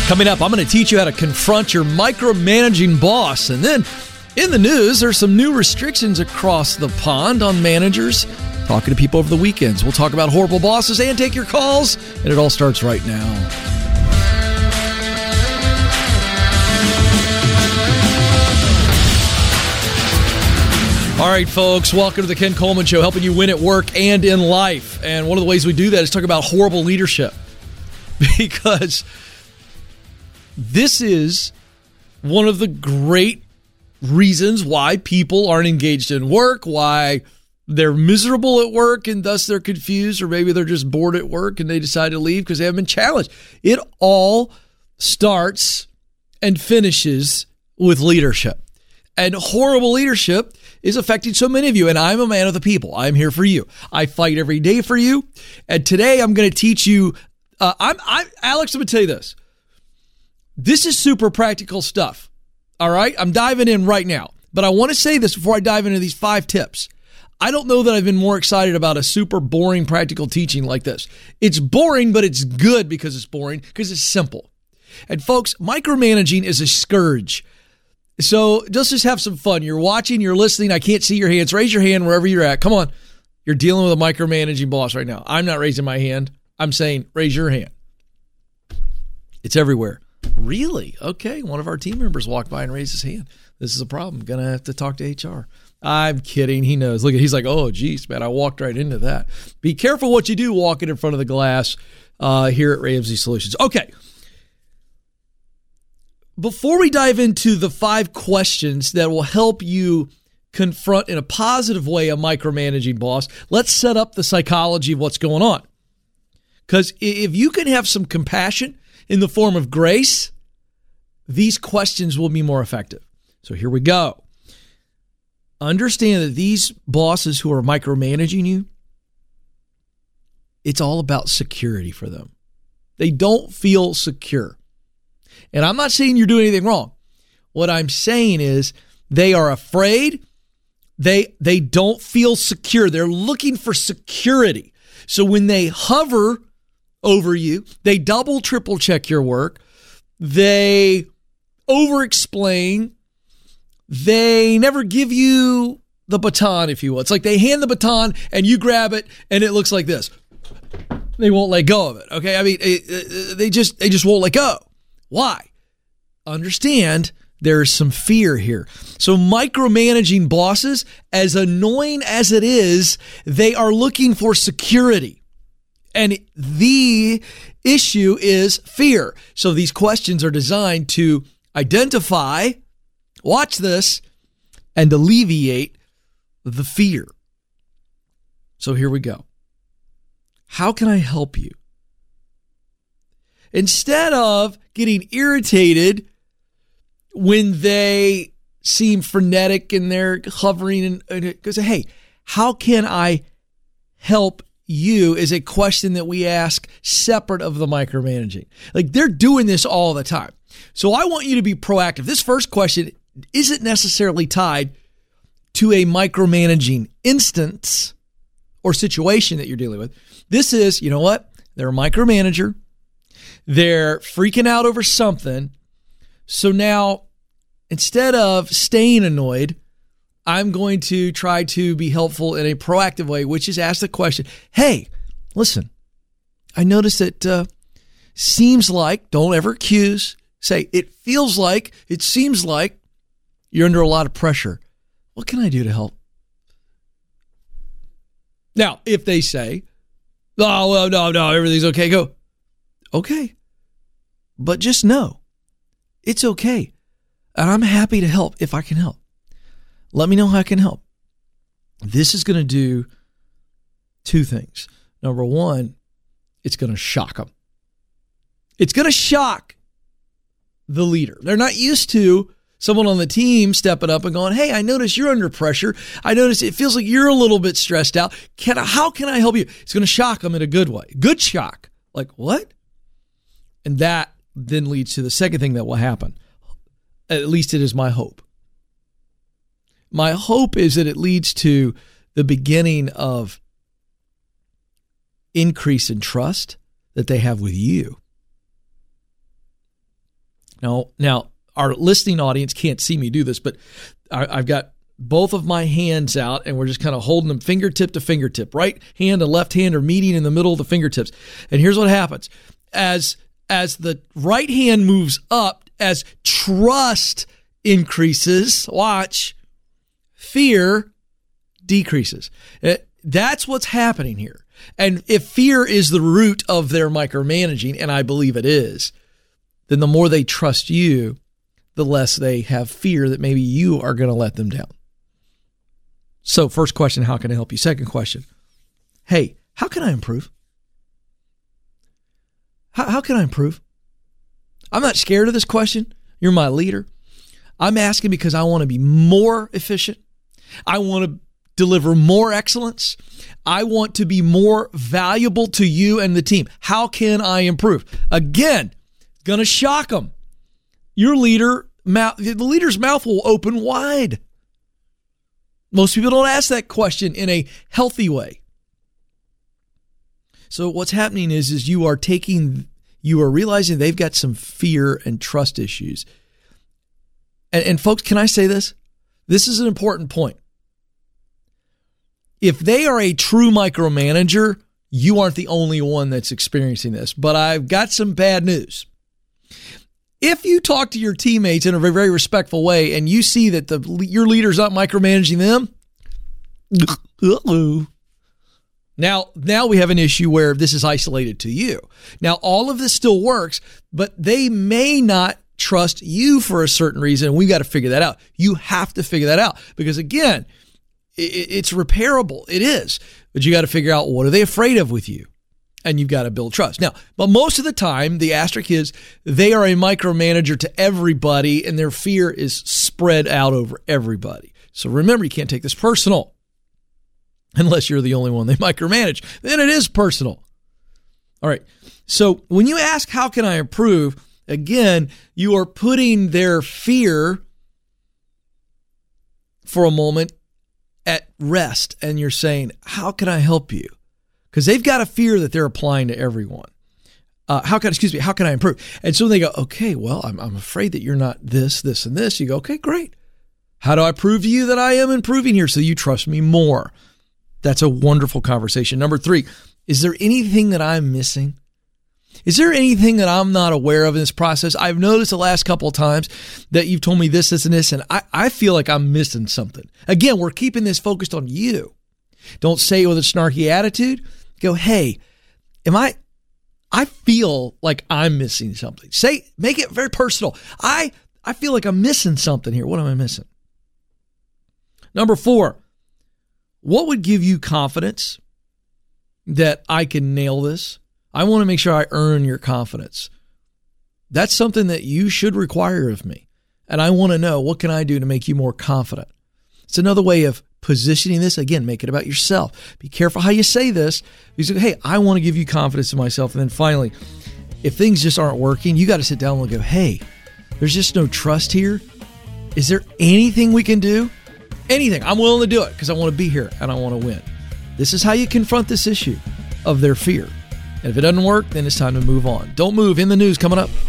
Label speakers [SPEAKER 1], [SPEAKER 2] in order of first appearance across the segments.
[SPEAKER 1] Coming up, I'm going to teach you how to confront your micromanaging boss. And then in the news, there's some new restrictions across the pond on managers talking to people over the weekends. We'll talk about horrible bosses and take your calls. And it all starts right now. All right, folks, welcome to the Ken Coleman Show, helping you win at work and in life. And one of the ways we do that is talk about horrible leadership. Because this is one of the great reasons why people aren't engaged in work, why they're miserable at work and thus they're confused, or maybe they're just bored at work and they decide to leave because they haven't been challenged. It all starts and finishes with leadership. And horrible leadership is affecting so many of you. And I'm a man of the people. I'm here for you. I fight every day for you. And today I'm going to teach you. Alex, I'm going to tell you this. This is super practical stuff. All right? I'm diving in right now. But I want to say this before I dive into these 5 tips. I don't know that I've been more excited about a super boring practical teaching like this. It's boring, but it's good because it's boring, because it's simple. And folks, micromanaging is a scourge. So just have some fun. You're watching, you're listening. I can't see your hands. Raise your hand wherever you're at. Come on. You're dealing with a micromanaging boss right now. I'm not raising my hand. I'm saying raise your hand. It's everywhere. Really? Okay. One of our team members walked by and raised his hand. This is a problem. Going to have to talk to HR. I'm kidding. He knows. Look, he's like, oh, geez, man, I walked right into that. Be careful what you do walking in front of the glass here at Ramsey Solutions. Okay. Before we dive into the 5 questions that will help you confront in a positive way a micromanaging boss, let's set up the psychology of what's going on. Because if you can have some compassion in the form of grace, these questions will be more effective. So here we go. Understand that these bosses who are micromanaging you, it's all about security for them. They don't feel secure. And I'm not saying you're doing anything wrong. What I'm saying is they are afraid. They don't feel secure. They're looking for security. So when they hover over you, they double, triple check your work. They over-explain. They never give you the baton, if you will. It's like they hand the baton and you grab it and it looks like this. They won't let go of it. Okay. I mean, they just won't let go. Why? Understand there's some fear here. So micromanaging bosses, as annoying as it is, they are looking for security. And the issue is fear. So these questions are designed to identify, watch this, and alleviate the fear. So here we go. How can I help you? Instead of getting irritated when they seem frenetic and they're hovering and goes, hey, how can I help you is a question that we ask separate of the micromanaging. Like they're doing this all the time. So I want you to be proactive. This first question isn't necessarily tied to a micromanaging instance or situation that you're dealing with. This is, you know what? They're a micromanager. They're freaking out over something. So now, instead of staying annoyed, I'm going to try to be helpful in a proactive way, which is ask the question, hey, listen, I noticed it seems like, don't ever accuse, say, it feels like, it seems like you're under a lot of pressure. What can I do to help? Now, if they say, oh, well, no, everything's okay, go, okay. But just know, it's okay. And I'm happy to help if I can help. Let me know how I can help. This is going to do 2 things. Number 1, it's going to shock them. It's going to shock the leader. They're not used to someone on the team stepping up and going, hey, I notice you're under pressure. I notice it feels like you're a little bit stressed out. How can I help you? It's going to shock them in a good way. Good shock. Like, what? And that then leads to the second thing that will happen. At least it is my hope. My hope is that it leads to the beginning of increase in trust that they have with you. Now, our listening audience can't see me do this, but I've got both of my hands out, and we're just kind of holding them fingertip to fingertip. Right hand and left hand are meeting in the middle of the fingertips. And here's what happens. As the right hand moves up, as trust increases, watch, fear decreases. That's what's happening here. And if fear is the root of their micromanaging, and I believe it is, then the more they trust you, the less they have fear that maybe you are going to let them down. So first question, how can I help you? Second question, hey, how can I improve? How can I improve? I'm not scared of this question. You're my leader. I'm asking because I want to be more efficient. I want to deliver more excellence. I want to be more valuable to you and the team. How can I improve? Again, going to shock them. Your leader, the leader's mouth will open wide. Most people don't ask that question in a healthy way. So what's happening is you are realizing they've got some fear and trust issues. And folks, can I say this? This is an important point. If they are a true micromanager, you aren't the only one that's experiencing this. But I've got some bad news. If you talk to your teammates in a very, very respectful way and you see that your leader's not micromanaging them, Now we have an issue where this is isolated to you. Now, all of this still works, but they may not trust you for a certain reason. We've got to figure that out. You have to figure that out because, again, it's repairable. It is. But you got to figure out, what are they afraid of with you? And you've got to build trust. Now, but most of the time, the asterisk is they are a micromanager to everybody, and their fear is spread out over everybody. So remember, you can't take this personal. Unless you're the only one they micromanage, then it is personal. All right. So when you ask, how can I improve? Again, you are putting their fear for a moment at rest. And you're saying, how can I help you? Because they've got a fear that they're applying to everyone. How can I improve? And so they go, okay, well, I'm afraid that you're not this, this, and this. You go, okay, great. How do I prove to you that I am improving here so you trust me more? That's a wonderful conversation. Number 3, is there anything that I'm missing? Is there anything that I'm not aware of in this process? I've noticed the last couple of times that you've told me this, this, and this, and I feel like I'm missing something. Again, we're keeping this focused on you. Don't say it with a snarky attitude. Go, hey, I feel like I'm missing something. Make it very personal. I feel like I'm missing something here. What am I missing? Number 4, what would give you confidence that I can nail this? I want to make sure I earn your confidence. That's something that you should require of me. And I want to know, what can I do to make you more confident? It's another way of positioning this. Again, make it about yourself. Be careful how you say this. You say, hey, I want to give you confidence in myself. And then finally, if things just aren't working, you got to sit down and go, hey, there's just no trust here. Is there anything we can do? Anything. I'm willing to do it because I want to be here and I want to win. This is how you confront this issue of their fear. And if it doesn't work, then it's time to move on. Don't move. In the news coming up.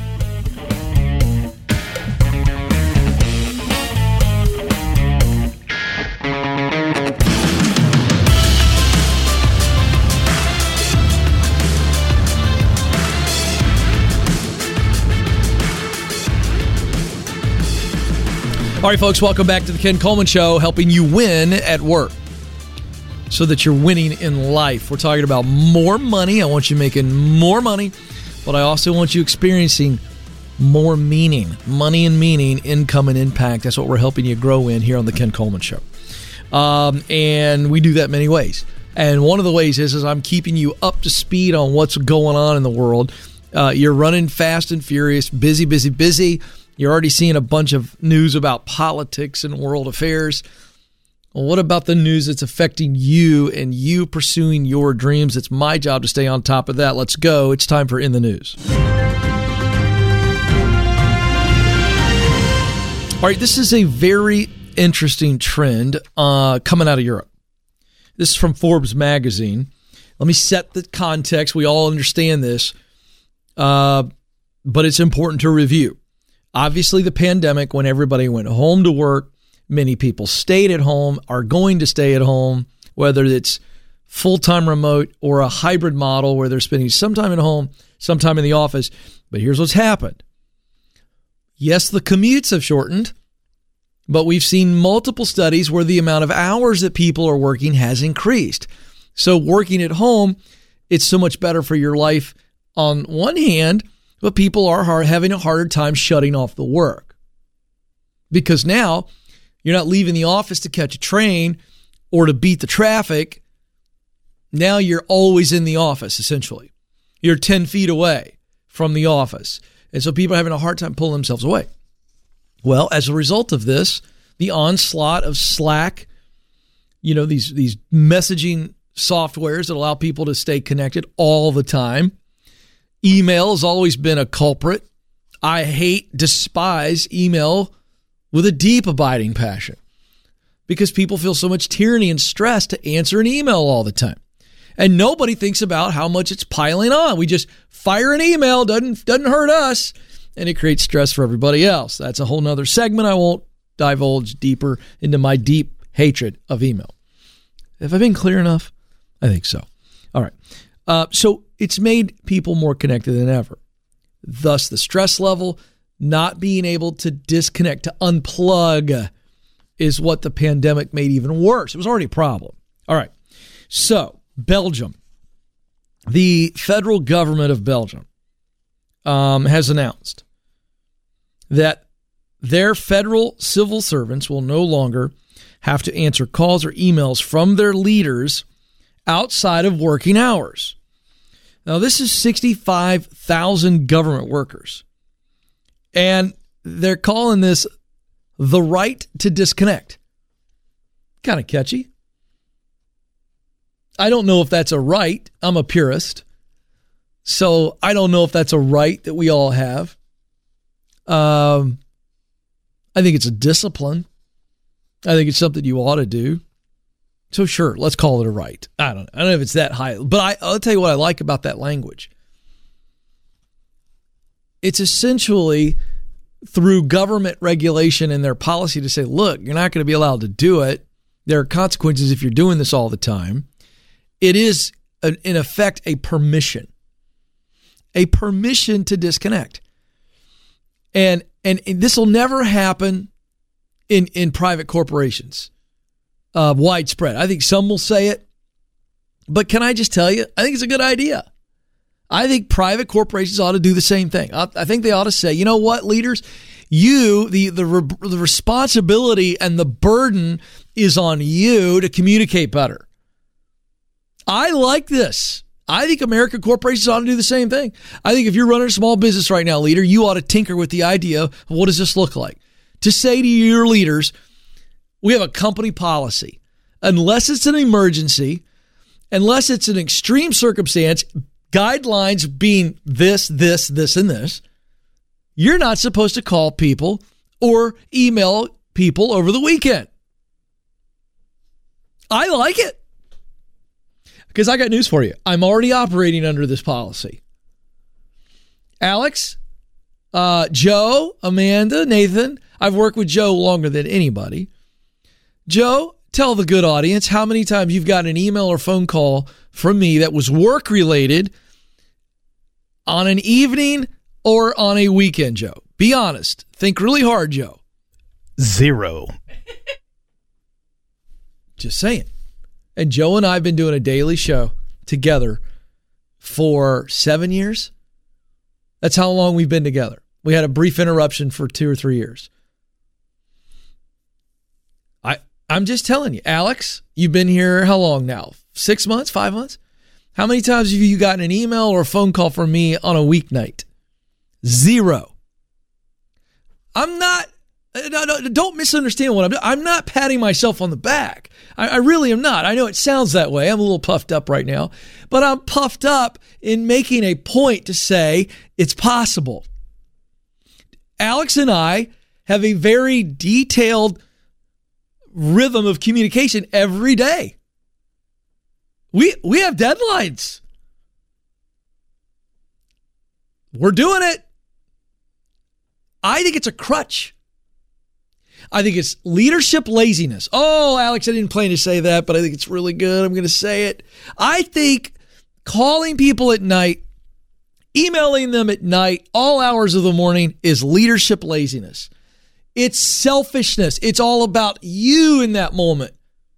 [SPEAKER 1] All right, folks, welcome back to the Ken Coleman Show, helping you win at work so that you're winning in life. We're talking about more money. I want you making more money, but I also want you experiencing more meaning. Money and meaning, income and impact. That's what we're helping you grow in here on the Ken Coleman Show. And we do that many ways. And one of the ways is I'm keeping you up to speed on what's going on in the world. You're running fast and furious, busy, busy, busy. You're already seeing a bunch of news about politics and world affairs. Well, what about the news that's affecting you and you pursuing your dreams? It's my job to stay on top of that. Let's go. It's time for In the News. All right, this is a very interesting trend coming out of Europe. This is from Forbes magazine. Let me set the context. We all understand this. but it's important to review. Obviously, the pandemic, when everybody went home to work, many people stayed at home, are going to stay at home, whether it's full-time remote or a hybrid model where they're spending some time at home, some time in the office. But here's what's happened. Yes, the commutes have shortened, but we've seen multiple studies where the amount of hours that people are working has increased. So working at home, it's so much better for your life on one hand, but people are having a harder time shutting off the work. Because now you're not leaving the office to catch a train or to beat the traffic. Now you're always in the office, essentially. You're 10 feet away from the office. And so people are having a hard time pulling themselves away. Well, as a result of this, the onslaught of Slack, these messaging softwares that allow people to stay connected all the time. Email has always been a culprit. I despise email with a deep, abiding passion because people feel so much tyranny and stress to answer an email all the time. And nobody thinks about how much it's piling on. We just fire an email, doesn't hurt us, and it creates stress for everybody else. That's a whole nother segment. I won't divulge deeper into my deep hatred of email. Have I been clear enough? I think so. All right. So it's made people more connected than ever. Thus, the stress level, not being able to disconnect, to unplug, is what the pandemic made even worse. It was already a problem. All right. So, Belgium. The federal government of Belgium has announced that their federal civil servants will no longer have to answer calls or emails from their leaders outside of working hours. Now, this is 65,000 government workers, and they're calling this the right to disconnect. Kind of catchy. I don't know if that's a right. I'm a purist, so I don't know if that's a right that we all have. I think it's a discipline. I think it's something you ought to do. So sure, let's call it a right. I don't know if it's that high, but I'll tell you what I like about that language. It's essentially through government regulation and their policy to say, look, you're not going to be allowed to do it. There are consequences if you're doing this all the time. It is, in effect, a permission to disconnect. And this will never happen in private corporations. Widespread. I think some will say it, but can I just tell you, I think it's a good idea. I think private corporations ought to do the same thing. I think they ought to say, you know what, leaders, the responsibility and the burden is on you to communicate better. I like this. I think American corporations ought to do the same thing. I think if you're running a small business right now, leader, you ought to tinker with the idea of what does this look like? To say to your leaders, we have a company policy. Unless it's an emergency, unless it's an extreme circumstance, guidelines being this, and this, you're not supposed to call people or email people over the weekend. I like it. Because I got news for you. I'm already operating under this policy. Alex, Joe, Amanda, Nathan, I've worked with Joe longer than anybody. Joe, tell the good audience how many times you've got an email or phone call from me that was work-related on an evening or on a weekend, Joe. Be honest. Think really hard, Joe.
[SPEAKER 2] 0.
[SPEAKER 1] Just saying. And Joe and I have been doing a daily show together for 7 years. That's how long we've been together. We had a brief interruption for 2 or 3 years. I'm just telling you, Alex, you've been here how long now? 6 months, 5 months? How many times have you gotten an email or a phone call from me on a weeknight? 0. I'm not, don't misunderstand what I'm doing. I'm not patting myself on the back. I really am not. I know it sounds that way. I'm a little puffed up right now, but I'm puffed up in making a point to say it's possible. Alex and I have a very detailed rhythm of communication every day. We have deadlines. We're doing it. I think it's a crutch. I think it's leadership laziness. Oh, Alex, I didn't plan to say that, but I think it's really good. I'm going to say it. I think calling people at night, emailing them at night, all hours of the morning is leadership laziness. It's selfishness. It's all about you in that moment.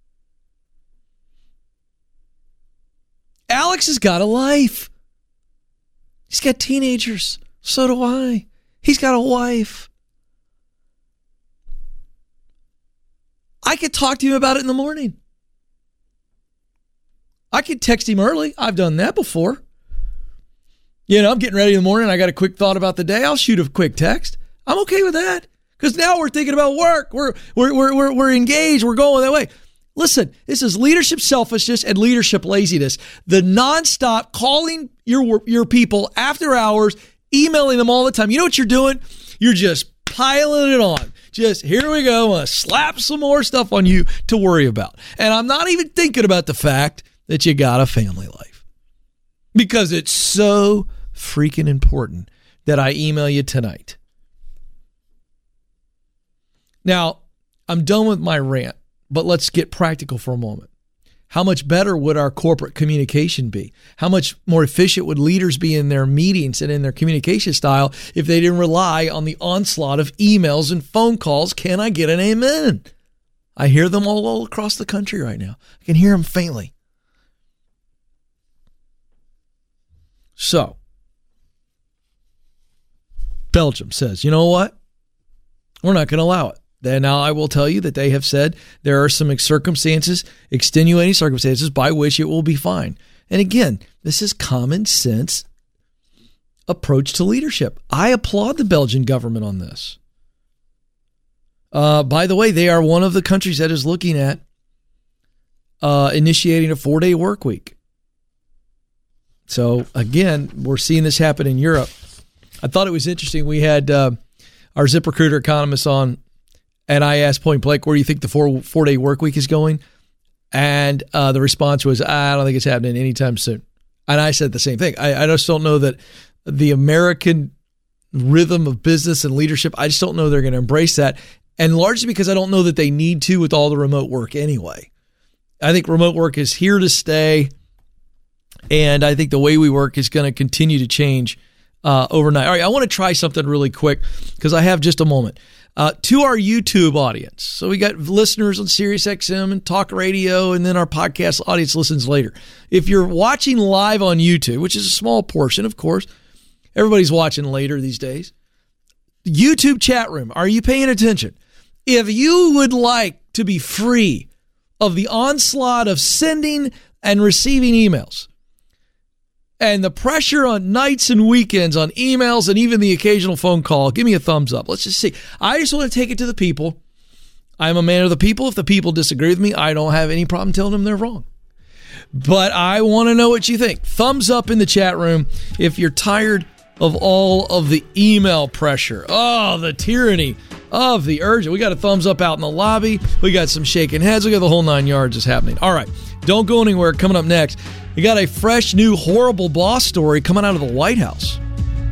[SPEAKER 1] Alex has got a life. He's got teenagers. So do I. He's got a wife. I could talk to him about it in the morning. I could text him early. I've done that before. I'm getting ready in the morning. I got a quick thought about the day. I'll shoot a quick text. I'm okay with that because now we're thinking about work. We're engaged. We're going that way. Listen, this is leadership selfishness and leadership laziness. The nonstop calling your people after hours, emailing them all the time. You know what you're doing? You're just piling it on. Just, here we go. I'm going to slap some more stuff on you to worry about. And I'm not even thinking about the fact that you got a family life. Because it's so freaking important that I email you tonight. Now, I'm done with my rant, but let's get practical for a moment. How much better would our corporate communication be? How much more efficient would leaders be in their meetings and in their communication style if they didn't rely on the onslaught of emails and phone calls? Can I get an amen? I hear them all across the country right now. I can hear them faintly. So, Belgium says, you know what? We're not going to allow it. Then now I will tell you that they have said there are some extenuating circumstances by which it will be fine. And again, this is common sense approach to leadership. I applaud the Belgian government on this. By the way, they are one of the countries that is looking at initiating a 4-day work week. So again, we're seeing this happen in Europe. I thought it was interesting. We had our ZipRecruiter economist on, and I asked point blank, where do you think the 4-day work week is going? And the response was, I don't think it's happening anytime soon. And I said the same thing. I just don't know that the American rhythm of business and leadership, I just don't know they're going to embrace that. And largely because I don't know that they need to with all the remote work anyway. I think remote work is here to stay. And I think the way we work is going to continue to change overnight. All right, I want to try something really quick because I have just a moment. To our YouTube audience. So we got listeners on SiriusXM and Talk Radio, and then our podcast audience listens later. If you're watching live on YouTube, which is a small portion, of course, everybody's watching later these days. YouTube chat room, are you paying attention? If you would like to be free of the onslaught of sending and receiving emails, and the pressure on nights and weekends on emails and even the occasional phone call, give me a thumbs up. Let's just see. I just want to take it to the people. I'm a man of the people. If the people disagree with me, I don't have any problem telling them they're wrong. But I want to know what you think. Thumbs up in the chat room if you're tired of all of the email pressure. Oh, the tyranny of the urgent. We got a thumbs up out in the lobby. We got some shaking heads. We got the whole 9 yards is happening. All right. Don't go anywhere. Coming up next, we got a fresh new horrible boss story coming out of the White House.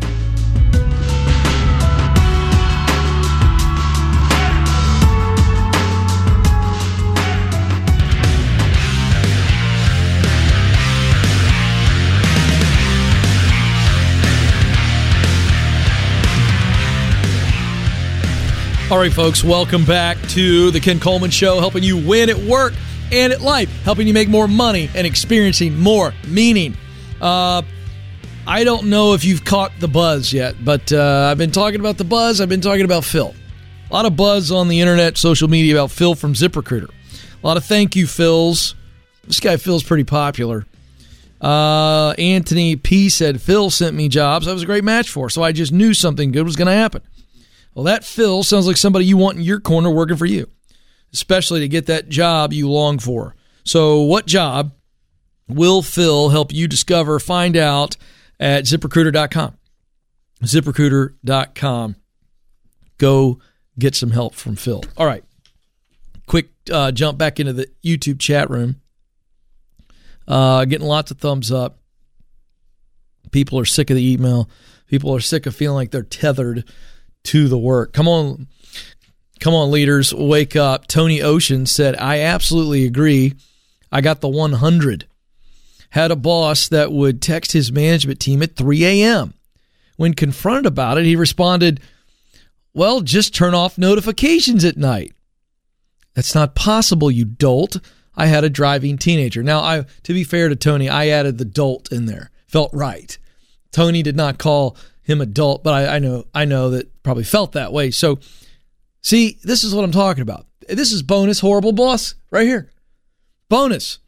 [SPEAKER 1] All right, folks, welcome back to the Ken Coleman Show, helping you win at work and at life, helping you make more money and experiencing more meaning. I don't know if you've caught the buzz yet, but I've been talking about the buzz. I've been talking about Phil. A lot of buzz on the internet, social media about Phil from ZipRecruiter. A lot of thank you, Phils. This guy Phil's pretty popular. Anthony P. said, Phil sent me jobs I was a great match for, so I just knew something good was going to happen. Well, that Phil sounds like somebody you want in your corner working for you, especially to get that job you long for. So what job will Phil help you discover? Find out at ZipRecruiter.com. ZipRecruiter.com. Go get some help from Phil. All right. Quick jump back into the YouTube chat room. Getting lots of thumbs up. People are sick of the email. People are sick of feeling like they're tethered to the work. Come on, leaders, wake up. Tony Ocean said, I absolutely agree. I got the 100. Had a boss that would text his management team at 3 a.m. When confronted about it, he responded, well, just turn off notifications at night. That's not possible, you dolt. I had a driving teenager. Now, to be fair to Tony, I added the dolt in there. Felt right. Tony did not call him a dolt, but I know that probably felt that way. So, see, this is what I'm talking about. This is bonus horrible boss right here. Bonus.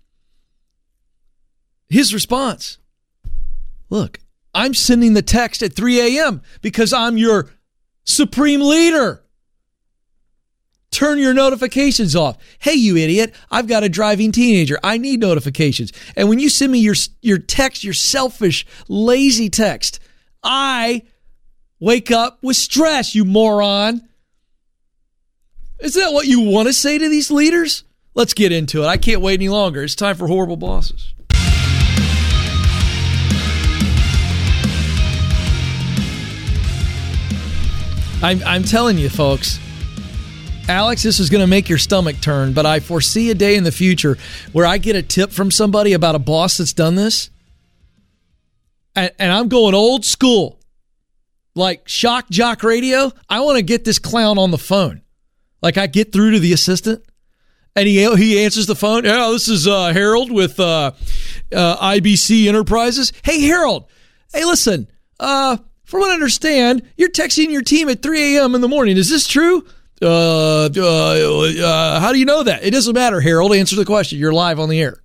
[SPEAKER 1] His response. Look, I'm sending the text at 3 a.m. because I'm your supreme leader. Turn your notifications off. Hey, you idiot, I've got a driving teenager. I need notifications. And when you send me your text, your selfish, lazy text, I wake up with stress, you moron. Is that what you want to say to these leaders? Let's get into it. I can't wait any longer. It's time for Horrible Bosses. I'm telling you, folks, Alex, this is going to make your stomach turn, but I foresee a day in the future where I get a tip from somebody about a boss that's done this, and I'm going old school, like shock jock radio. I want to get this clown on the phone. Like I get through to the assistant, and he answers the phone. Yeah, this is Harold with IBC Enterprises. Hey, Harold. Hey, listen, from what I understand, you're texting your team at 3 a.m. in the morning. Is this true? How do you know that? It doesn't matter, Harold. Answer the question. You're live on the air.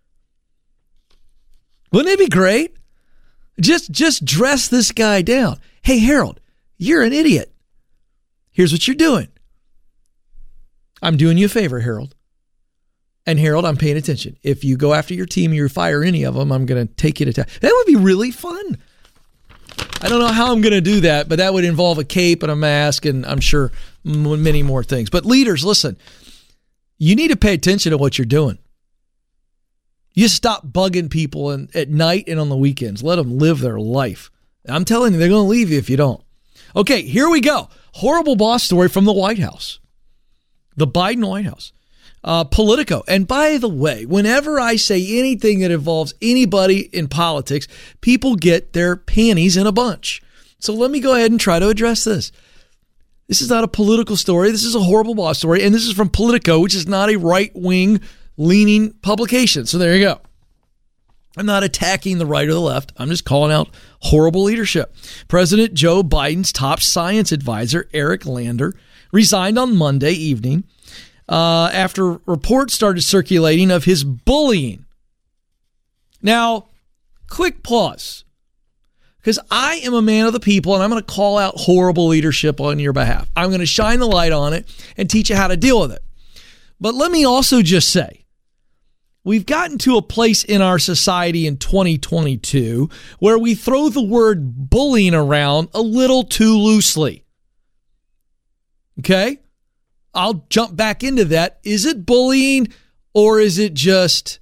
[SPEAKER 1] Wouldn't it be great? Just dress this guy down. Hey, Harold, you're an idiot. Here's what you're doing. I'm doing you a favor, Harold. And Harold, I'm paying attention. If you go after your team and you fire any of them, I'm going to take you to task. That would be really fun. I don't know how I'm going to do that, but that would involve a cape and a mask and I'm sure many more things. But leaders, listen, you need to pay attention to what you're doing. You stop bugging people at night and on the weekends. Let them live their life. I'm telling you, they're going to leave you if you don't. Okay, here we go. Horrible boss story from the White House. The Biden White House. Politico. And by the way, whenever I say anything that involves anybody in politics, people get their panties in a bunch. So let me go ahead and try to address this. This is not a political story. This is a horrible boss story. And this is from Politico, which is not a right-wing leaning publication. So there you go. I'm not attacking the right or the left. I'm just calling out horrible leadership. President Joe Biden's top science advisor, Eric Lander, resigned on Monday evening after reports started circulating of his bullying. Now, quick pause, because I am a man of the people and I'm going to call out horrible leadership on your behalf. I'm going to shine the light on it and teach you how to deal with it. But let me also just say, we've gotten to a place in our society in 2022 where we throw the word bullying around a little too loosely. Okay? I'll jump back into that. Is it bullying or is it just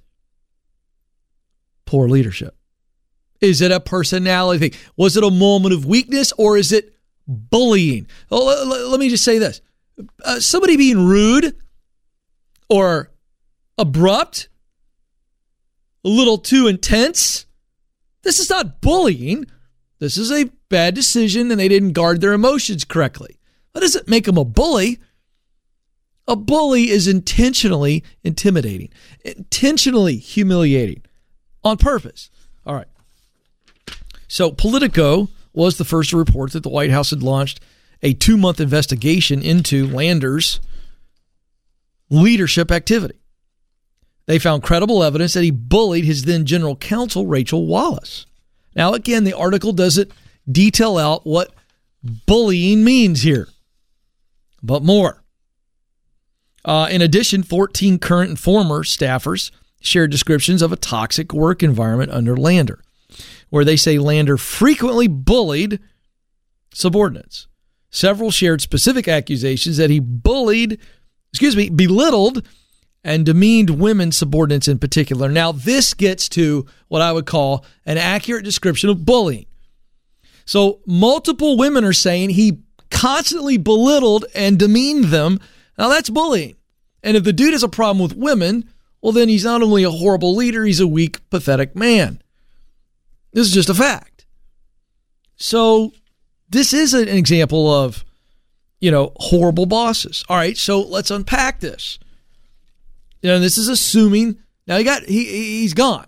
[SPEAKER 1] poor leadership? Is it a personality thing? Was it a moment of weakness or is it bullying? Well, let me just say this. Somebody being rude or abrupt, a little too intense, this is not bullying. This is a bad decision and they didn't guard their emotions correctly. That doesn't make them a bully. A bully is intentionally intimidating, intentionally humiliating, on purpose. All right. So Politico was the first to report that the White House had launched a 2-month investigation into Lander's leadership activity. They found credible evidence that he bullied his then general counsel, Rachel Wallace. Now, again, the article doesn't detail out what bullying means here, but more. In addition, 14 current and former staffers shared descriptions of a toxic work environment under Lander, where they say Lander frequently bullied subordinates. Several shared specific accusations that he belittled and demeaned women subordinates in particular. Now, this gets to what I would call an accurate description of bullying. So multiple women are saying he constantly belittled and demeaned them, now that's bullying. And if the dude has a problem with women, well, then he's not only a horrible leader, he's a weak, pathetic man. This is just a fact. So this is an example of, horrible bosses. All right, so let's unpack this. This is assuming, now he's gone.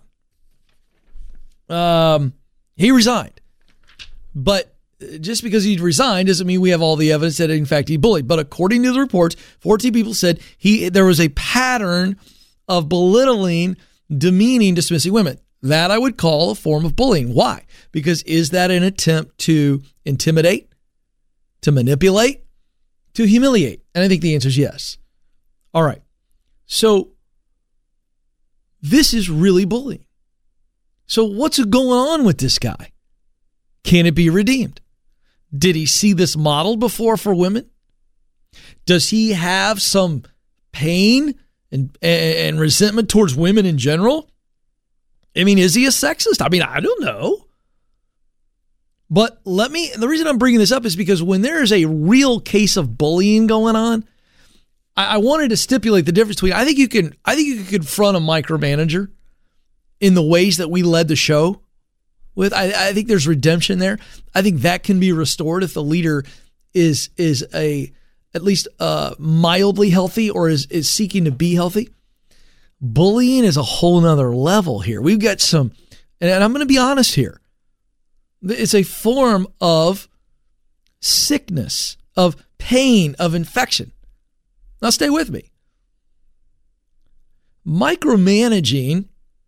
[SPEAKER 1] He resigned. But just because he resigned doesn't mean we have all the evidence that, in fact, he bullied. But according to the reports, 14 people said there was a pattern of belittling, demeaning, dismissing women. That I would call a form of bullying. Why? Because is that an attempt to intimidate, to manipulate, to humiliate? And I think the answer is yes. All right. So this is really bullying. So what's going on with this guy? Can it be redeemed? Did he see this modeled before for women? Does he have some pain and resentment towards women in general? I mean, is he a sexist? I mean, I don't know. But the reason I'm bringing this up is because when there is a real case of bullying going on, I wanted to stipulate the difference between, I think you can confront a micromanager in the ways that we led the show with. I think there's redemption there. I think that can be restored if the leader is at least mildly healthy or is seeking to be healthy. Bullying is a whole nother level here. We've got some, and I'm going to be honest here. It's a form of sickness, of pain, of infection. Now stay with me. Micromanaging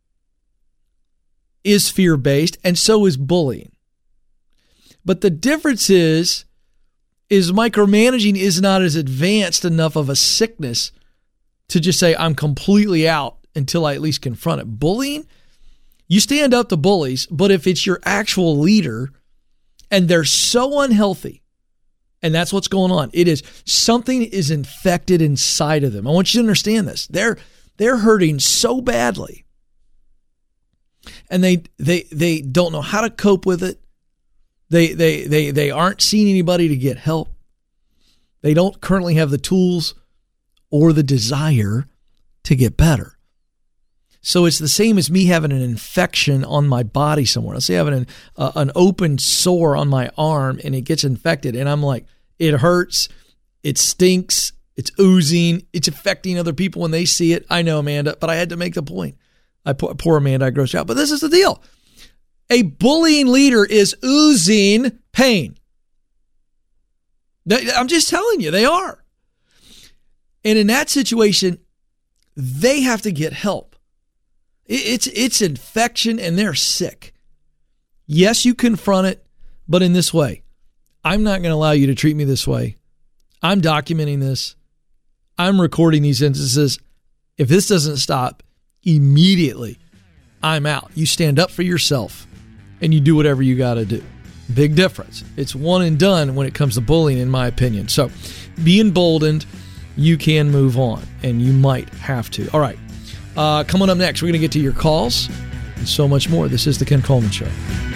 [SPEAKER 1] is fear-based, and so is bullying. But the difference is micromanaging is not as advanced enough of a sickness to just say, I'm completely out until I at least confront it. Bullying, you stand up to bullies, but if it's your actual leader and they're so unhealthy, and that's what's going on, something is infected inside of them. I want you to understand this. They're hurting so badly. And they don't know how to cope with it. They aren't seeing anybody to get help. They don't currently have the tools or the desire to get better. So it's the same as me having an infection on my body somewhere. Let's say I have an open sore on my arm and it gets infected, and I'm like, it hurts, it stinks, it's oozing, it's affecting other people when they see it. I know, Amanda, but I had to make the point. Poor Amanda, I grossed out. But this is the deal. A bullying leader is oozing pain. I'm just telling you, they are. And in that situation, they have to get help. It's infection and they're sick. Yes, you confront it, but in this way. I'm not going to allow you to treat me this way. I'm documenting this. I'm recording these instances. If this doesn't stop, immediately, I'm out. You stand up for yourself and you do whatever you got to do. Big difference. It's one and done when it comes to bullying, in my opinion. So be emboldened. You can move on, and you might have to. All right. Coming up next, we're going to get to your calls and so much more. This is The Ken Coleman Show.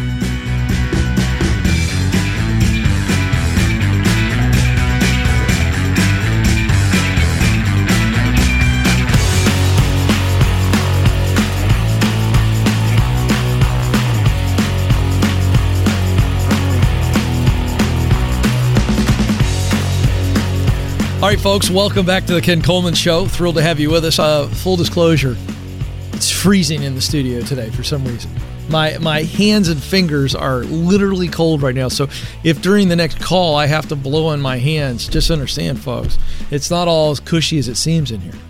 [SPEAKER 1] All right, folks, welcome back to the Ken Coleman Show. Thrilled to have you with us. Full disclosure, it's freezing in the studio today for some reason. My hands and fingers are literally cold right now. So if during the next call I have to blow on my hands, just understand, folks, it's not all as cushy as it seems in here.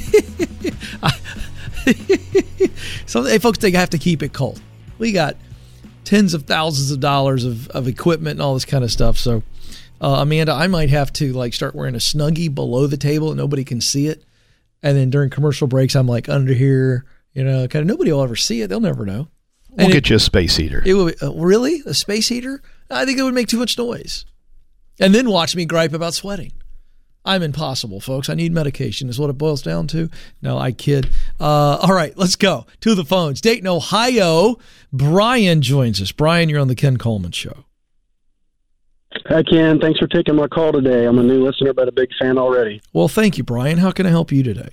[SPEAKER 1] So, hey, folks, they have to keep it cold. We got tens of thousands of dollars of equipment and all this kind of stuff. So, Amanda, I might have to start wearing a Snuggie below the table and nobody can see it. And then during commercial breaks, I'm under here, kind of nobody will ever see it. They'll never know.
[SPEAKER 2] We'll get you a space heater.
[SPEAKER 1] It would really? A space heater? I think it would make too much noise. And then watch me gripe about sweating. I'm impossible, folks. I need medication is what it boils down to. No, I kid. All right, let's go to the phones. Dayton, Ohio. Brian joins us. Brian, you're on the Ken Coleman Show.
[SPEAKER 3] Hi, Ken. Thanks for taking my call today. I'm a new listener, but a big fan already.
[SPEAKER 1] Well, thank you, Brian. How can I help you today?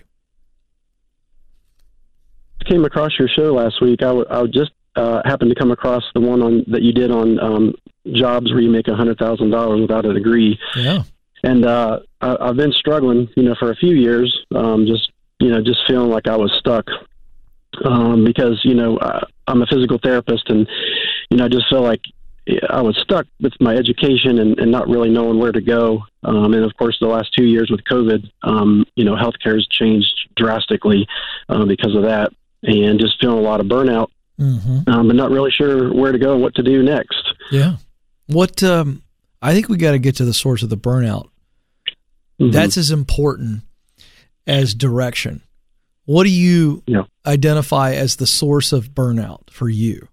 [SPEAKER 3] I came across your show last week. I just happened to come across the one that you did on jobs where you make $100,000 without a degree.
[SPEAKER 1] Yeah.
[SPEAKER 3] And I've been struggling, for a few years, just feeling like I was stuck because, I'm a physical therapist and, I just felt like I was stuck with my education and not really knowing where to go. And of course, the last 2 years with COVID, healthcare has changed drastically because of that, and just feeling a lot of burnout, but not really sure where to go and what to do next.
[SPEAKER 1] Yeah. What, I think we got to get to the source of the burnout. That's as important as direction. What do you identify as the source of burnout for you?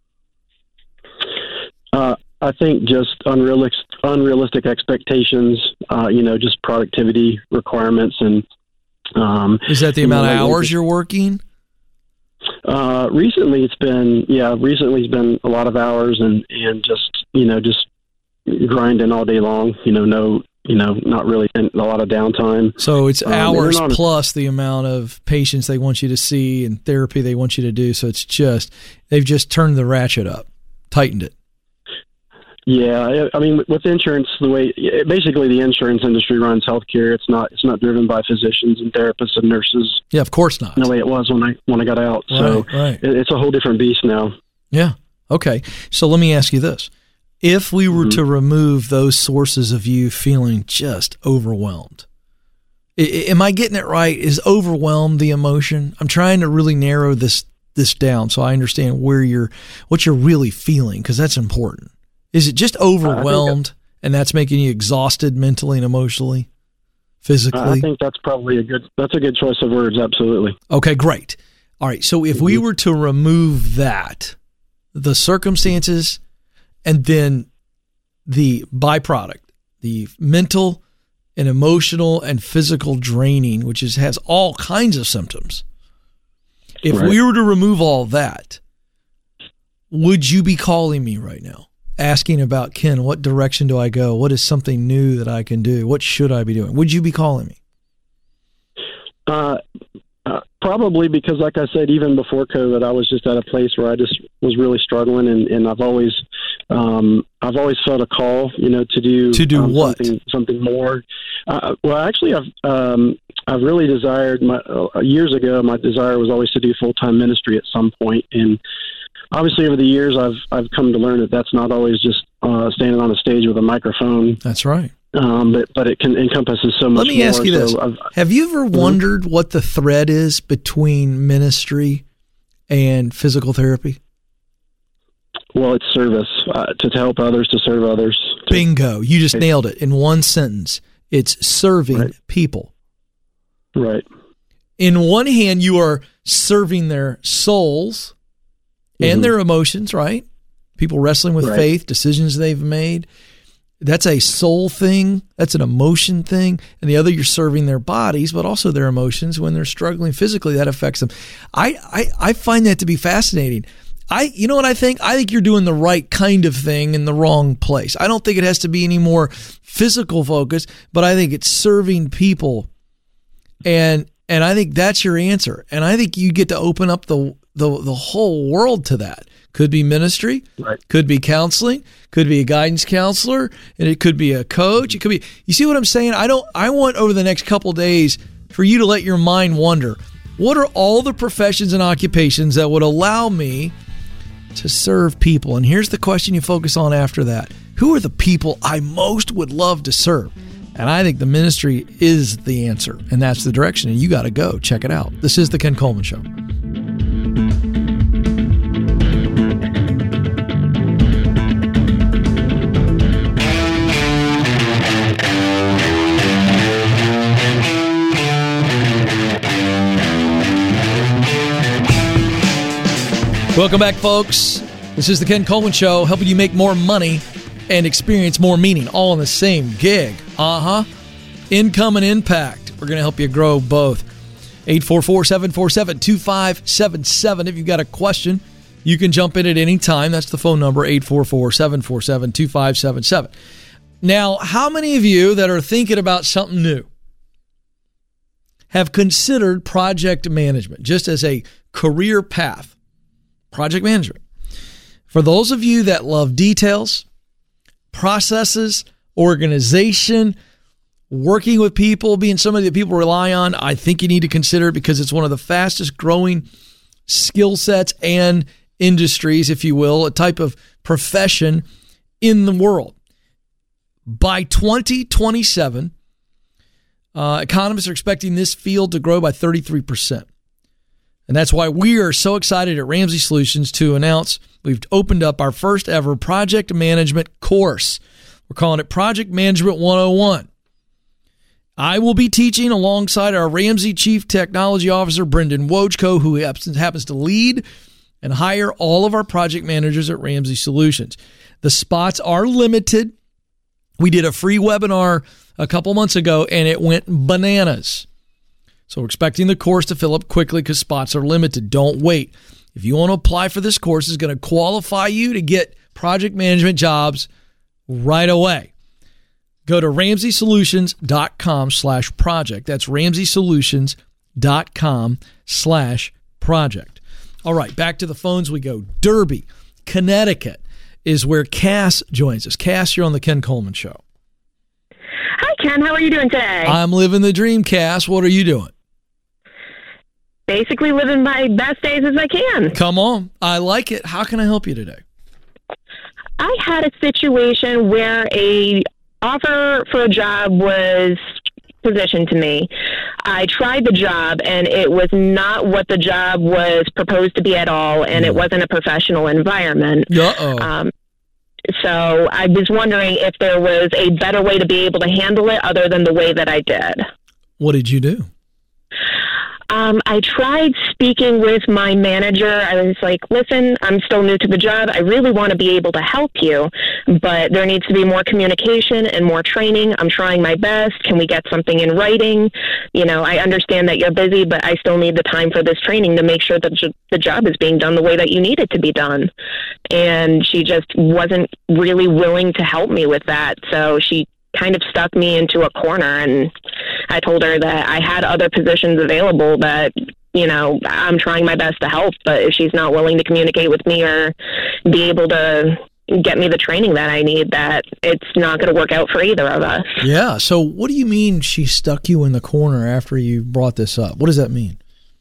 [SPEAKER 3] I think just unrealistic expectations, just productivity requirements. And
[SPEAKER 1] is that the amount of hours you're working?
[SPEAKER 3] Recently it's been a lot of hours and just grinding all day long, not really a lot of downtime.
[SPEAKER 1] So it's hours plus the amount of patients they want you to see and therapy they want you to do. So it's they've just turned the ratchet up, tightened it.
[SPEAKER 3] Yeah, I mean, with insurance, basically the insurance industry runs healthcare. It's not driven by physicians and therapists and nurses.
[SPEAKER 1] Yeah, of course not.
[SPEAKER 3] The way it was when I got out.
[SPEAKER 1] Right.
[SPEAKER 3] It's a whole different beast now.
[SPEAKER 1] Yeah. Okay. So let me ask you this: if we were to remove those sources of you feeling just overwhelmed, am I getting it right? Is overwhelmed the emotion? I'm trying to really narrow this down so I understand what you're really feeling, because that's important. Is it just overwhelmed and that's making you exhausted mentally and emotionally, physically?
[SPEAKER 3] I think that's probably a good choice of words. Absolutely.
[SPEAKER 1] Okay, great. All right. So if we were to remove that, the circumstances, and then the byproduct, the mental and emotional and physical draining, which has all kinds of symptoms. If we were to remove all that, would you be calling me right now? Asking about, Ken, what direction do I go? What is something new that I can do? What should I be doing? Would you be calling me?
[SPEAKER 3] Probably, because like I said, even before COVID, I was just at a place where I just was really struggling, and I've always felt a call, to do
[SPEAKER 1] what?
[SPEAKER 3] Something more. Well, actually, I've really desired years ago. My desire was always to do full-time ministry at some point, and obviously, over the years, I've come to learn that that's not always just standing on a stage with a microphone. That's right. But it encompasses so much more. Let me ask you this.
[SPEAKER 1] Have you ever wondered what the thread is between ministry and physical therapy?
[SPEAKER 3] Well, it's service, to help others, to serve others.
[SPEAKER 1] Bingo. You just nailed it in one sentence. It's serving people.
[SPEAKER 3] Right.
[SPEAKER 1] In one hand, you are serving their souls and their emotions, right? People wrestling with faith, decisions they've made. That's a soul thing. That's an emotion thing. And the other, you're serving their bodies, but also their emotions. When they're struggling physically, that affects them. I find that to be fascinating. You know what I think? I think you're doing the right kind of thing in the wrong place. I don't think it has to be any more physical focus, but I think it's serving people. And I think that's your answer. And I think you get to open up the whole world to that. Could be ministry, could be counseling, could be a guidance counselor, and it could be a coach. It could be, you see what I'm saying? I want over the next couple of days for you to let your mind wander. What are all the professions and occupations that would allow me to serve people? And here's the question you focus on after that. Who are the people I most would love to serve? And I think the ministry is the answer, and that's the direction, and you got to go. Check it out. This is The Ken Coleman Show. Welcome back, folks. This is The Ken Coleman Show, helping you make more money and experience more meaning, all in the same gig. Income and impact. We're going to help you grow both. 844-747-2577. If you've got a question, you can jump in at any time. That's the phone number, 844-747-2577. Now, how many of you that are thinking about something new have considered project management just as a career path? Project management. For those of you that love details, processes, organization, working with people, being somebody that people rely on, I think you need to consider it because it's one of the fastest growing skill sets and industries, if you will, a type of profession in the world. By 2027, economists are expecting this field to grow by 33%. And that's why we are so excited at Ramsey Solutions to announce we've opened up our first ever project management course. We're calling it Project Management 101. I will be teaching alongside our Ramsey Chief Technology Officer, Brendan Wojko, who happens to lead and hire all of our project managers at Ramsey Solutions. The spots are limited. We did a free webinar a couple months ago, and it went bananas. So we're expecting the course to fill up quickly because spots are limited. Don't wait. If you want to apply for this course, it's going to qualify you to get project management jobs right away. Go to RamseySolutions.com/project. That's RamseySolutions.com/project. All right, back to the phones we go. Derby, Connecticut is where Cass joins us. Cass, you're on the Ken Coleman Show.
[SPEAKER 4] Hi, Ken. How are you doing today?
[SPEAKER 1] I'm living the dream, Cass. What are you doing?
[SPEAKER 4] Basically living my best days as I can.
[SPEAKER 1] Come on. I like it. How can I help you today?
[SPEAKER 4] I had a situation where a offer for a job was positioned to me. I tried the job, and it was not what the job was proposed to be at all, and it wasn't a professional environment.
[SPEAKER 1] Uh-oh.
[SPEAKER 4] So I was wondering if there was a better way to be able to handle it other than the way that I did.
[SPEAKER 1] What did you do?
[SPEAKER 4] I tried speaking with my manager. I was like, listen, I'm still new to the job. I really want to be able to help you, but there needs to be more communication and more training. I'm trying my best. Can we get something in writing? You know, I understand that you're busy, but I still need the time for this training to make sure that the job is being done the way that you need it to be done. And she just wasn't really willing to help me with that. So she kind of stuck me into a corner, and I told her that I had other positions available that, you know, I'm trying my best to help, but if she's not willing to communicate with me or be able to get me the training that I need, that it's not going to work out for either of us.
[SPEAKER 1] Yeah. So what do you mean she stuck you in the corner after you brought this up? What does that mean?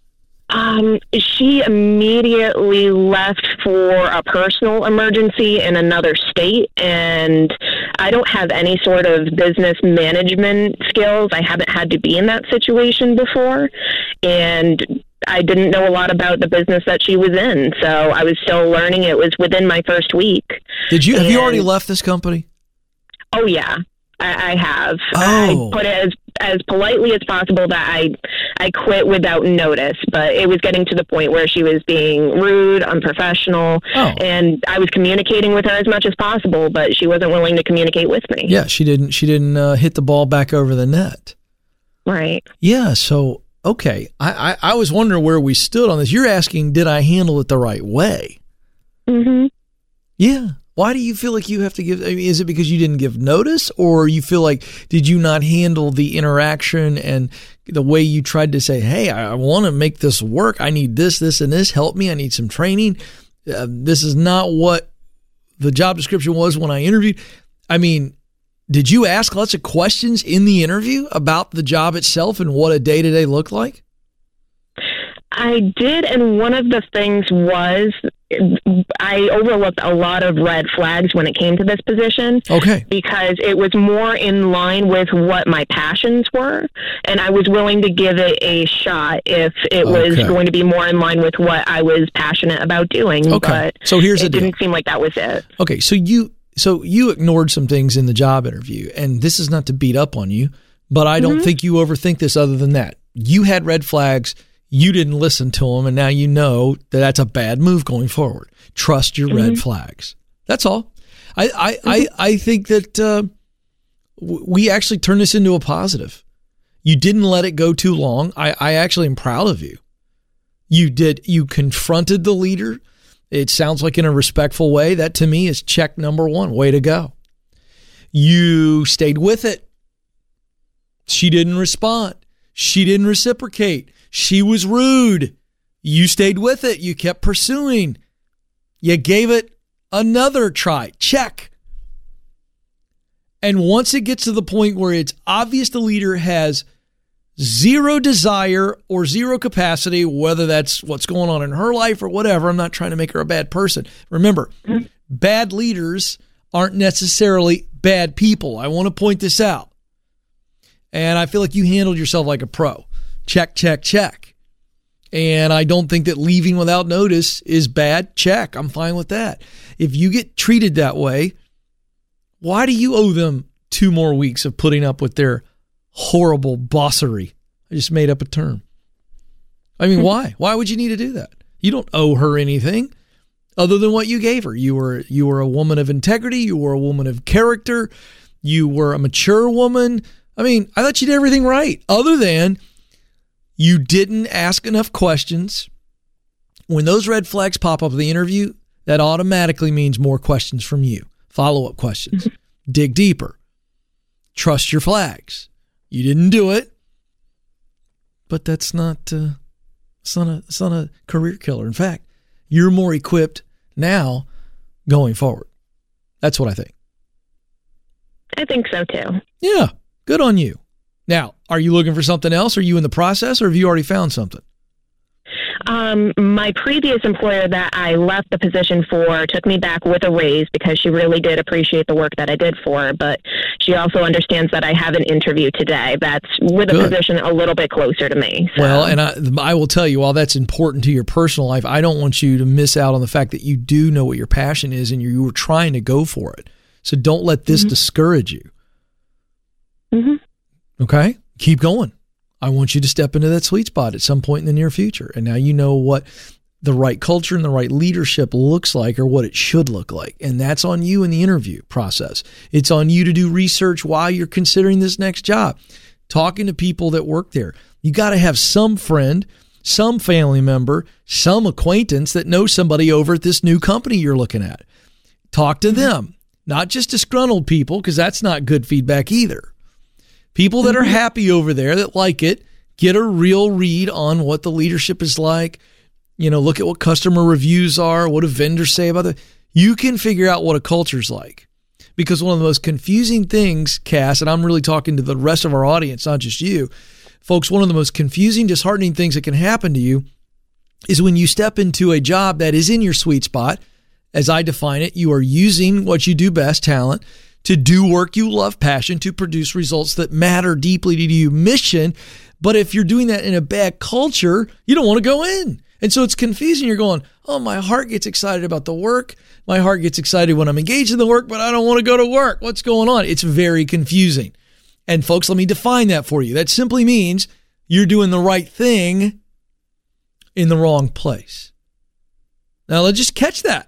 [SPEAKER 4] She immediately left for a personal emergency in another state, and I don't have any sort of business management skills. I haven't had to be in that situation before, and I didn't know a lot about the business that she was in, so I was still learning. It was within my first week.
[SPEAKER 1] Have you already left this company?
[SPEAKER 4] Oh, yeah. I have.
[SPEAKER 1] Oh.
[SPEAKER 4] I put it as politely as possible that I quit without notice, but it was getting to the point where she was being rude, unprofessional, and I was communicating with her as much as possible, but she wasn't willing to communicate with me.
[SPEAKER 1] Yeah, she didn't hit the ball back over the net.
[SPEAKER 4] Right.
[SPEAKER 1] Yeah, so, okay. I was wondering where we stood on this. You're asking, did I handle it the right way?
[SPEAKER 4] Mm-hmm.
[SPEAKER 1] Yeah. Why do you feel like you have to give? I mean, is it because you didn't give notice, or you feel like did you not handle the interaction and the way you tried to say, "Hey, I want to make this work. I need this, and this. Help me. I need some training. This is not what the job description was when I interviewed." I mean, did you ask lots of questions in the interview about the job itself and what a day-to-day looked like?
[SPEAKER 4] I did, and one of the things was I overlooked a lot of red flags when it came to this position.
[SPEAKER 1] Okay.
[SPEAKER 4] Because it was more in line with what my passions were, and I was willing to give it a shot if it was going to be more in line with what I was passionate about doing.
[SPEAKER 1] Okay.
[SPEAKER 4] But
[SPEAKER 1] so here's the deal.
[SPEAKER 4] It didn't seem like that was it.
[SPEAKER 1] Okay, so you ignored some things in the job interview, and this is not to beat up on you, but I don't think you overthink this other than that. You had red flags. You didn't listen to them, and now you know that that's a bad move going forward. Trust your red flags. That's all. I think that we actually turned this into a positive. You didn't let it go too long. I actually am proud of you. You confronted the leader. It sounds like in a respectful way. That to me is check number one. Way to go. You stayed with it. She didn't respond. She didn't reciprocate. She was rude. You stayed with it. You kept pursuing. You gave it another try. Check. And once it gets to the point where it's obvious the leader has zero desire or zero capacity, whether that's what's going on in her life or whatever, I'm not trying to make her a bad person. Remember, bad leaders aren't necessarily bad people. I want to point this out. And I feel like you handled yourself like a pro. Check, check, check. And I don't think that leaving without notice is bad. Check. I'm fine with that. If you get treated that way, why do you owe them 2 more weeks of putting up with their horrible bossery? I just made up a term. I mean, why? Why would you need to do that? You don't owe her anything other than what you gave her. You were a woman of integrity. You were a woman of character. You were a mature woman. I mean, I thought you did everything right, other than you didn't ask enough questions. When those red flags pop up in the interview, that automatically means more questions from you. Follow-up questions. Dig deeper. Trust your flags. You didn't do it, but that's not it's not a career killer. In fact, you're more equipped now going forward. That's what I think.
[SPEAKER 4] I think so too.
[SPEAKER 1] Yeah, good on you. Now, are you looking for something else? Are you in the process, or have you already found something?
[SPEAKER 4] My previous employer that I left the position for took me back with a raise because she really did appreciate the work that I did for her, but she also understands that I have an interview today that's with a position a little bit closer to me. So.
[SPEAKER 1] Well, and I will tell you, while that's important to your personal life, I don't want you to miss out on the fact that you do know what your passion is and you were trying to go for it. So don't let this discourage you. Okay? Keep going. I want you to step into that sweet spot at some point in the near future. And now you know what the right culture and the right leadership looks like, or what it should look like. And that's on you in the interview process. It's on you to do research while you're considering this next job. Talking to people that work there. You got to have some friend, some family member, some acquaintance that knows somebody over at this new company you're looking at. Talk to them. Not just disgruntled people, because that's not good feedback either. People that are happy over there, that like it, get a real read on what the leadership is like. You know, look at what customer reviews are, what do vendors say about it. You can figure out what a culture's like. Because one of the most confusing things, Cass, and I'm really talking to the rest of our audience, not just you, folks, one of the most confusing, disheartening things that can happen to you is when you step into a job that is in your sweet spot. As I define it, you are using what you do best, talent, to do work you love, passion, to produce results that matter deeply to you, mission. But if you're doing that in a bad culture, you don't want to go in. And so it's confusing. You're going, oh, my heart gets excited about the work. My heart gets excited when I'm engaged in the work, but I don't want to go to work. What's going on? It's very confusing. And folks, let me define that for you. That simply means you're doing the right thing in the wrong place. Now, let's just catch that.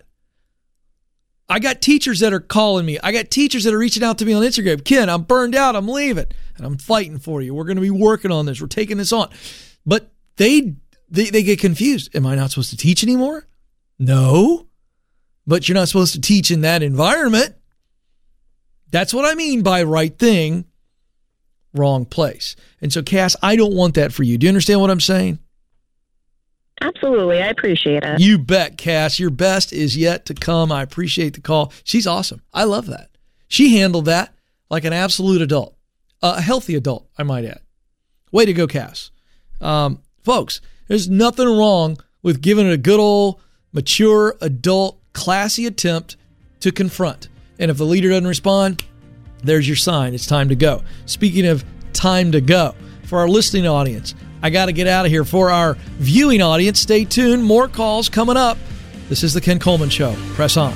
[SPEAKER 1] I got teachers that are calling me. I got teachers that are reaching out to me on Instagram. Ken, I'm burned out. I'm leaving. And I'm fighting for you. We're going to be working on this. We're taking this on. But they get confused. Am I not supposed to teach anymore? No. But you're not supposed to teach in that environment. That's what I mean by right thing, wrong place. And so, Cass, I don't want that for you. Do you understand what I'm saying?
[SPEAKER 4] Absolutely. I appreciate it.
[SPEAKER 1] You bet, Cass. Your best is yet to come. I appreciate the call. She's awesome. I love that. She handled that like an absolute adult. A healthy adult, I might add. Way to go, Cass. Folks, there's nothing wrong with giving it a good old, mature, adult, classy attempt to confront. And if the leader doesn't respond, there's your sign. It's time to go. Speaking of time to go, for our listening audience, I got to get out of here. For our viewing audience, stay tuned. More calls coming up. This is the Ken Coleman Show. Press on.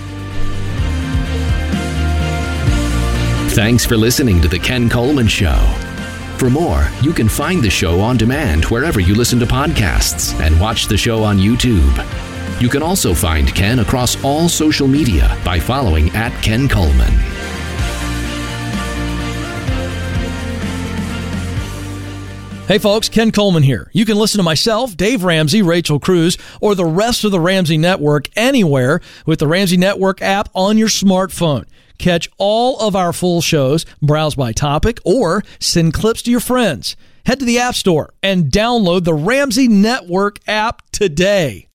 [SPEAKER 5] Thanks for listening to the Ken Coleman Show. For more, you can find the show on demand wherever you listen to podcasts and watch the show on YouTube. You can also find Ken across all social media by following @Ken Coleman.
[SPEAKER 1] Hey folks, Ken Coleman here. You can listen to myself, Dave Ramsey, Rachel Cruz, or the rest of the Ramsey Network anywhere with the Ramsey Network app on your smartphone. Catch all of our full shows, browse by topic, or send clips to your friends. Head to the App Store and download the Ramsey Network app today.